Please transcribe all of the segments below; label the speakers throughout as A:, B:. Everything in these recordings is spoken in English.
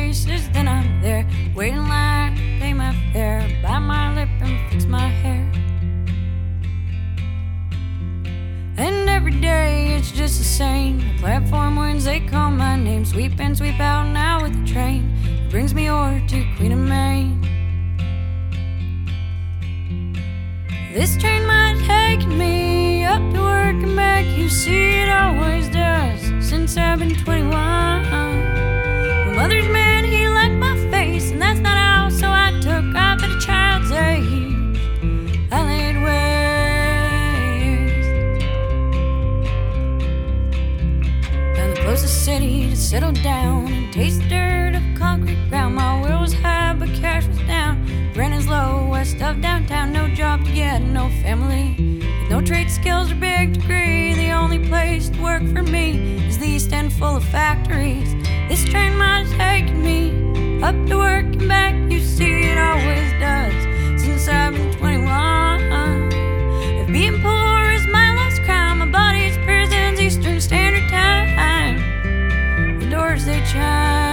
A: faces, then I'm there, waiting in line to pay my fare, bite my lip and fix my hair. And every day it's just the same. The platform winds, they call my name. Sweep in, sweep out now with the train. It brings me over to Queen of Maine. This train might take me up to work and back. You see it always does since I've been 21. My mother's man, he liked my face, and that's not how, so I took off at a child's age. I laid waste. Found the closest city to settle down and taste the dirt of concrete ground. My will was high, but cash was down. Rent is low, west of downtown. No job to get, no family, with no trade skills or big degree. The only place to work for me is the East End, full of factories. This train might have taken me up to work and back. You see it always does since I've been 21. If being poor is my last crime, my body's prison's Eastern Standard Time. The doors, they chime.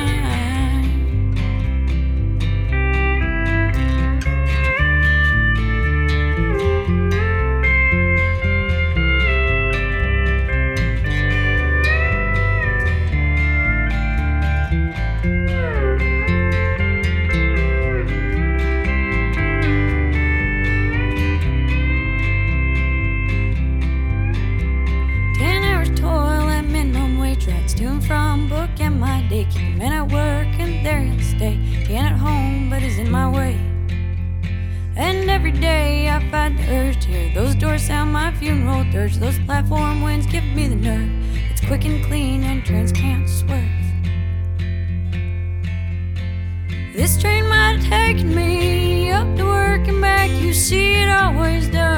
A: To and from book and my day, keep a man at work and there he'll stay. He ain't at home but is in my way. And every day I fight the urge to hear those doors sound my funeral dirge. Those platform winds give me the nerve. It's quick and clean and trains can't swerve. This train might have taken me up to work and back. You see it always does